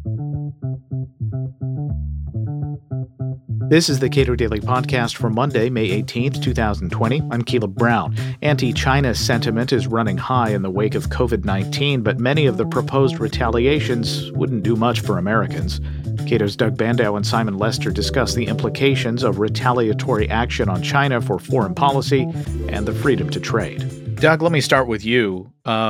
This is the Cato Daily Podcast for Monday, May 18th, 2020. I'm Caleb Brown. Anti-China sentiment is running high in the wake of COVID-19, but many of the proposed retaliations wouldn't do much for Americans. Cato's Doug Bandow and Simon Lester discuss the implications of retaliatory action on China for foreign policy and the freedom to trade. Doug, let me start with you.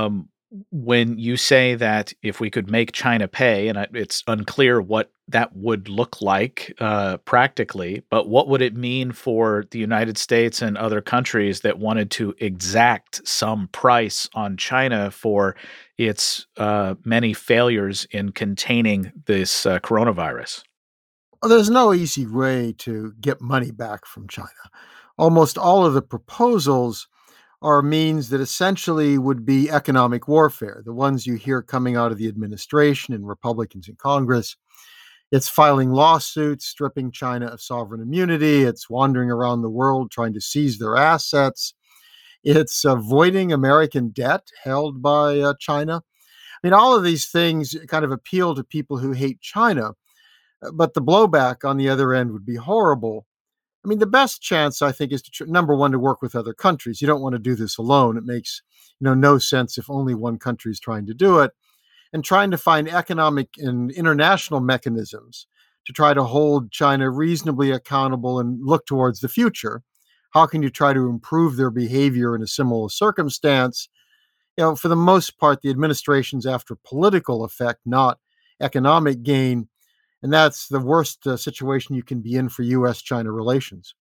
When you say that if we could make China pay, and it's unclear what that would look like practically, but what would it mean for the United States and other countries that wanted to exact some price on China for its many failures in containing this coronavirus? Well, there's no easy way to get money back from China. Almost all of the proposals are means that essentially would be economic warfare, the ones you hear coming out of the administration and Republicans in Congress. It's filing lawsuits, stripping China of sovereign immunity. It's wandering around the world trying to seize their assets. It's avoiding American debt held by China. I mean, all of these things kind of appeal to people who hate China, but the blowback on the other end would be horrible. I mean, the best chance, I think, is to number one, to work with other countries. You don't want to do this alone. It makes no sense if only one country is trying to do it. And trying to find economic and international mechanisms to try to hold China reasonably accountable and look towards the future. How can you try to improve their behavior in a similar circumstance? For the most part, the administration's after political effect, not economic gain. And that's the worst situation you can be in for U.S.-China relations.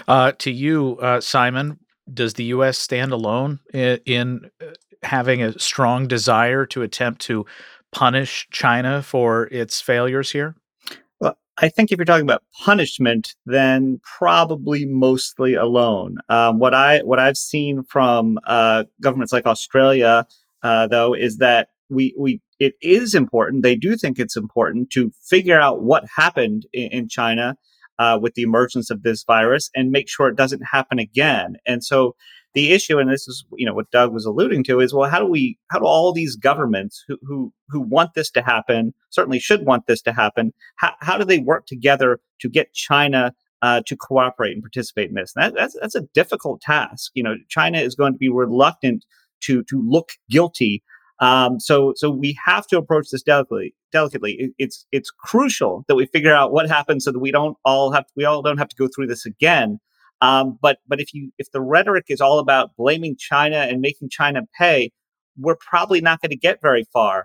To you, Simon, does the U.S. stand alone in having a strong desire to attempt to punish China for its failures here? Well, I think if you're talking about punishment, then probably mostly alone. What I've seen from governments like Australia, though, is that it is important. They do think it's important to figure out what happened in China with the emergence of this virus and make sure it doesn't happen again. And so the issue, and this is what Doug was alluding to, is well, how do all these governments who want this to happen, certainly should want this to happen, how do they work together to get China to cooperate and participate in this? And that's a difficult task. China is going to be reluctant to look guilty. So we have to approach this delicately. It's crucial that we figure out what happens so that we all don't have to go through this again. But if the rhetoric is all about blaming China and making China pay, we're probably not going to get very far.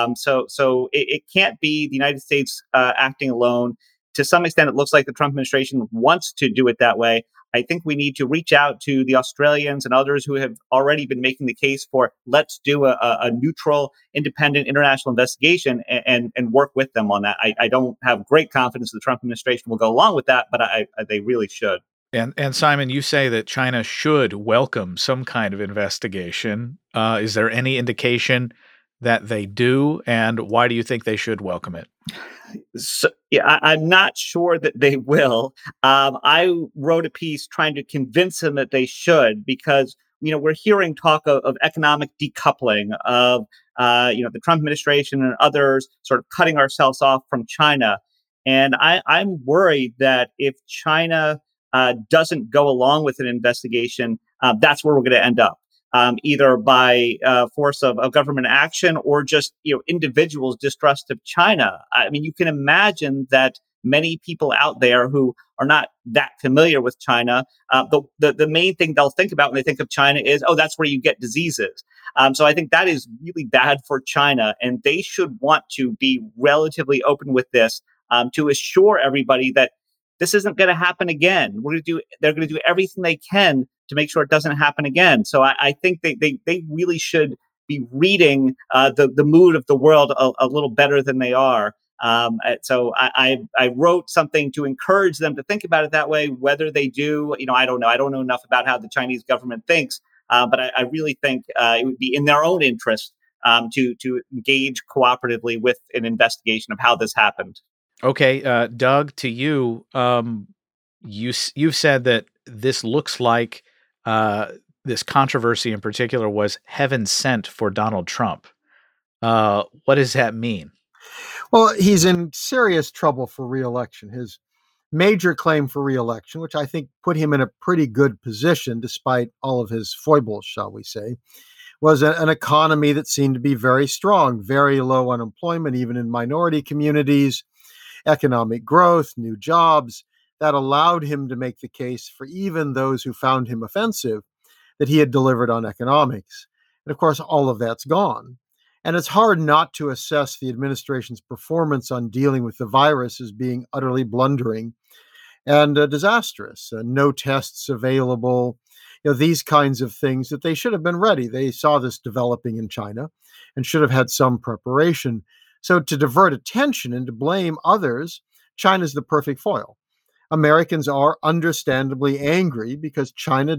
So it can't be the United States acting alone. To some extent, it looks like the Trump administration wants to do it that way. I think we need to reach out to the Australians and others who have already been making the case for let's do a neutral, independent international investigation and work with them on that. I don't have great confidence the Trump administration will go along with that, but they really should. And Simon, you say that China should welcome some kind of investigation. Is there any indication that they do, and why do you think they should welcome it? So, I'm not sure that they will. I wrote a piece trying to convince them that they should, because we're hearing talk of economic decoupling, of the Trump administration and others sort of cutting ourselves off from China, and I'm worried that if China doesn't go along with an investigation, that's where we're going to end up. Either by force of government action or just individuals' distrust of China. I mean, you can imagine that many people out there who are not that familiar with China, the main thing they'll think about when they think of China is, oh, that's where you get diseases. So I think that is really bad for China, and they should want to be relatively open with this to assure everybody that this isn't going to happen again. They're going to do everything they can to make sure it doesn't happen again. So I think they really should be reading the mood of the world a little better than they are. So I wrote something to encourage them to think about it that way. Whether they do, I don't know. I don't know enough about how the Chinese government thinks, but I really think it would be in their own interest to engage cooperatively with an investigation of how this happened. Okay, Doug, to you, you've said that this looks like this controversy in particular was heaven sent for Donald Trump. What does that mean? Well, he's in serious trouble for reelection. His major claim for reelection, which I think put him in a pretty good position despite all of his foibles, shall we say, was an economy that seemed to be very strong, very low unemployment, even in minority communities, economic growth, new jobs. That allowed him to make the case for even those who found him offensive that he had delivered on economics. And of course, all of that's gone. And it's hard not to assess the administration's performance on dealing with the virus as being utterly blundering and disastrous. No tests available, these kinds of things that they should have been ready. They saw this developing in China and should have had some preparation. So to divert attention and to blame others, China's the perfect foil. Americans are understandably angry because China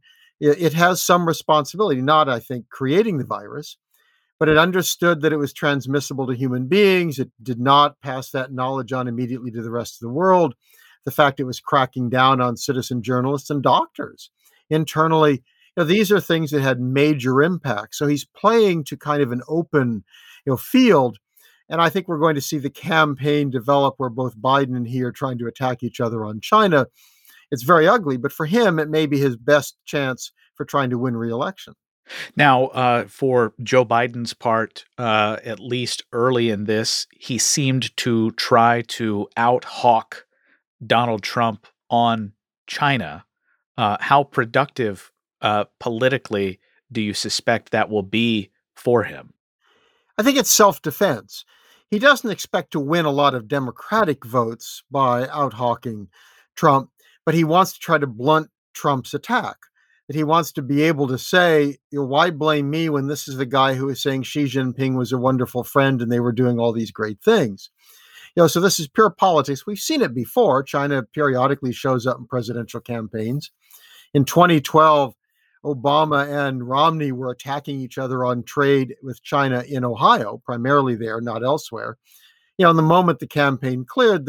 it has some responsibility, not, I think, creating the virus, but it understood that it was transmissible to human beings. It did not pass that knowledge on immediately to the rest of the world. The fact it was cracking down on citizen journalists and doctors internally, these are things that had major impact. So he's playing to kind of an open, field. And I think we're going to see the campaign develop where both Biden and he are trying to attack each other on China. It's very ugly, but for him, it may be his best chance for trying to win re-election. Now, for Joe Biden's part, at least early in this, he seemed to try to out-hawk Donald Trump on China. How productive politically do you suspect that will be for him? I think it's self-defense. He doesn't expect to win a lot of Democratic votes by out-hawking Trump, but he wants to try to blunt Trump's attack. That he wants to be able to say, why blame me when this is the guy who is saying Xi Jinping was a wonderful friend and they were doing all these great things. So this is pure politics. We've seen it before. China periodically shows up in presidential campaigns. In 2012, Obama and Romney were attacking each other on trade with China in Ohio, primarily there, not elsewhere. In the moment the campaign cleared,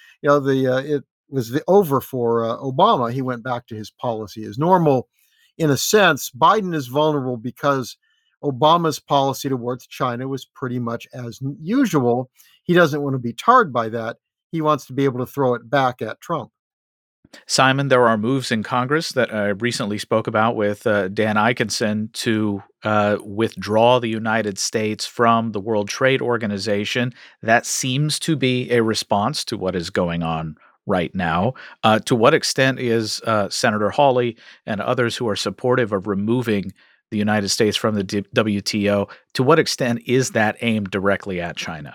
it was over for Obama. He went back to his policy as normal. In a sense, Biden is vulnerable because Obama's policy towards China was pretty much as usual. He doesn't want to be tarred by that. He wants to be able to throw it back at Trump. Simon, there are moves in Congress that I recently spoke about with Dan Ikenson to withdraw the United States from the World Trade Organization. That seems to be a response to what is going on right now. To what extent is Senator Hawley and others who are supportive of removing the United States from the WTO, to what extent is that aimed directly at China?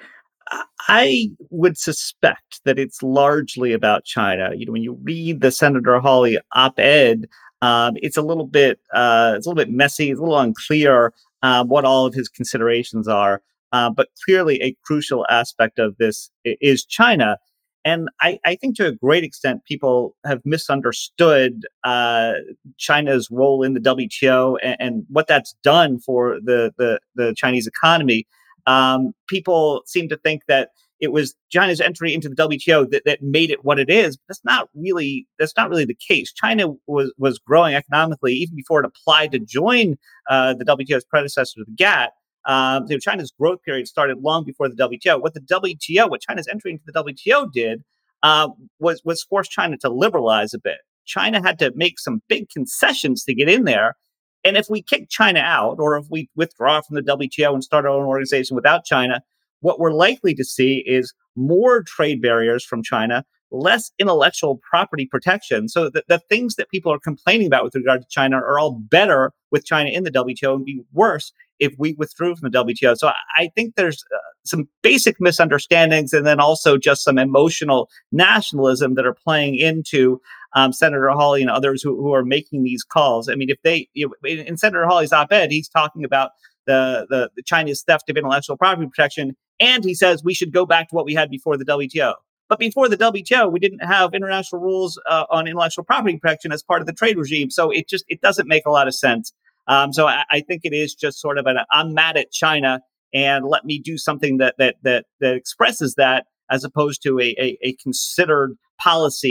I would suspect that it's largely about China. When you read the Senator Hawley op-ed, it's a little bit messy. It's a little unclear what all of his considerations are. But clearly, a crucial aspect of this is China. And I think to a great extent, people have misunderstood China's role in the WTO and what that's done for the Chinese economy. People seem to think that it was China's entry into the WTO that made it what it is. But that's not really the case. China was growing economically even before it applied to join the WTO's predecessor to the GATT. China's growth period started long before the WTO. What China's entry into the WTO did was force China to liberalize a bit. China had to make some big concessions to get in there. And if we kick China out, or if we withdraw from the WTO and start our own organization without China, what we're likely to see is more trade barriers from China, less intellectual property protection. So the things that people are complaining about with regard to China are all better with China in the WTO and be worse if we withdrew from the WTO. So I think there's some basic misunderstandings and then also just some emotional nationalism that are playing into Senator Hawley and others who are making these calls. I mean, in Senator Hawley's op-ed, he's talking about the Chinese theft of intellectual property protection, and he says we should go back to what we had before the WTO. But before the WTO, we didn't have international rules on intellectual property protection as part of the trade regime. So it doesn't make a lot of sense. So I think it is just sort of I'm mad at China and let me do something that expresses that, as opposed to a considered policy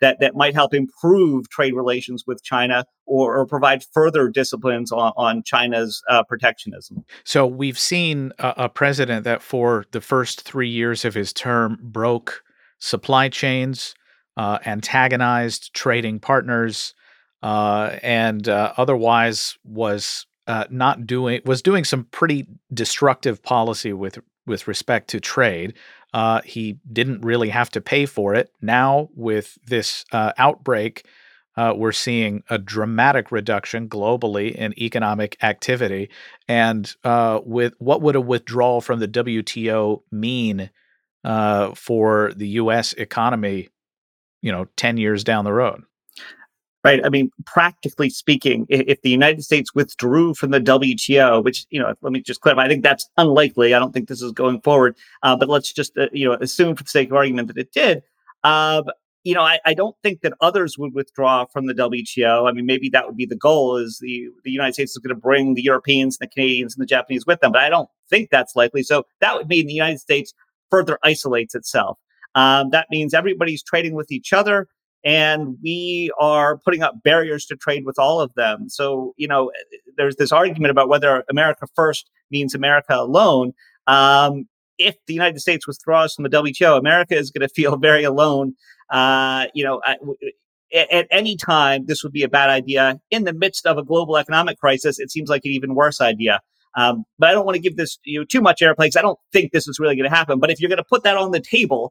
that might help improve trade relations with China or provide further disciplines on China's protectionism. So we've seen a president that for the first 3 years of his term broke supply chains, antagonized trading partners, and otherwise was doing some pretty destructive policy with respect to trade. He didn't really have to pay for it. Now, with this outbreak, we're seeing a dramatic reduction globally in economic activity. And with what would a withdrawal from the WTO mean for the U.S. economy, 10 years down the road? Right. I mean, practically speaking, if the United States withdrew from the WTO, which, let me just clarify, I think that's unlikely. I don't think this is going forward. But let's just, assume for the sake of argument that it did. I don't think that others would withdraw from the WTO. I mean, maybe that would be the goal, is the United States is going to bring the Europeans, the Canadians, and the Japanese with them. But I don't think that's likely. So that would mean the United States further isolates itself. That means everybody's trading with each other, and we are putting up barriers to trade with all of them. So, there's this argument about whether America first means America alone. If the United States withdraws from the WTO, America is going to feel very alone. At any time, this would be a bad idea. In the midst of a global economic crisis, it seems like an even worse idea. But I don't want to give this too much airplay, because I don't think this is really going to happen. But if you're going to put that on the table,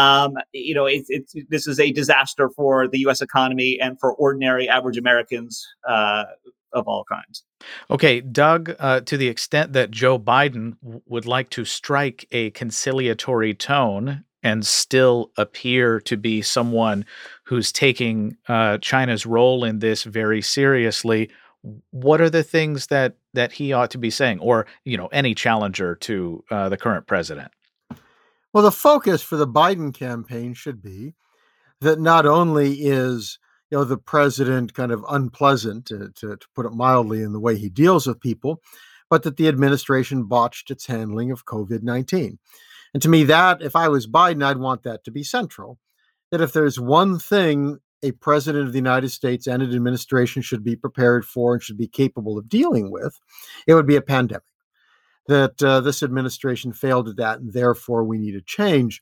this is a disaster for the U.S. economy and for ordinary average Americans of all kinds. Okay, Doug, to the extent that Joe Biden would like to strike a conciliatory tone and still appear to be someone who's taking China's role in this very seriously, what are the things that he ought to be saying, or any challenger to the current president? Well, the focus for the Biden campaign should be that not only is the president kind of unpleasant, to put it mildly, in the way he deals with people, but that the administration botched its handling of COVID-19. And to me, that, if I was Biden, I'd want that to be central. That if there's one thing a president of the United States and an administration should be prepared for and should be capable of dealing with, it would be a pandemic. That this administration failed at that, and therefore we need a change.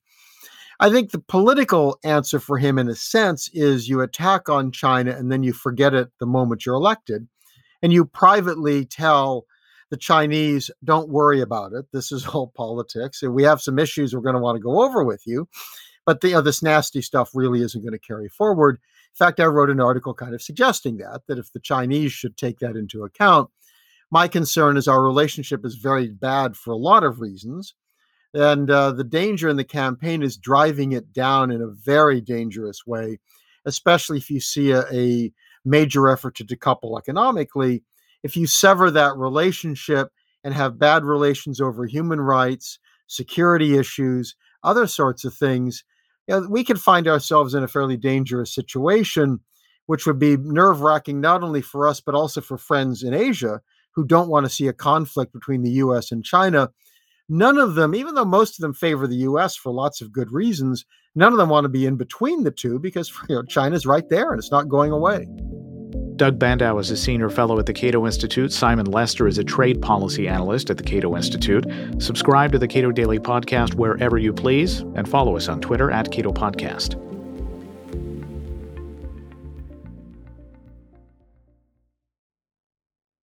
I think the political answer for him, in a sense, is you attack on China and then you forget it the moment you're elected. And you privately tell the Chinese, don't worry about it. This is all politics. And we have some issues we're going to want to go over with you. But this nasty stuff really isn't going to carry forward. In fact, I wrote an article kind of suggesting that if the Chinese should take that into account, my concern is our relationship is very bad for a lot of reasons. And the danger in the campaign is driving it down in a very dangerous way, especially if you see a major effort to decouple economically. If you sever that relationship and have bad relations over human rights, security issues, other sorts of things, we could find ourselves in a fairly dangerous situation, which would be nerve-wracking not only for us, but also for friends in Asia who don't want to see a conflict between the U.S. and China. None of them, even though most of them favor the U.S. for lots of good reasons, none of them want to be in between the two, because China's right there and it's not going away. Doug Bandow is a senior fellow at the Cato Institute. Simon Lester is a trade policy analyst at the Cato Institute. Subscribe to the Cato Daily Podcast wherever you please, and follow us on Twitter @Cato Podcast.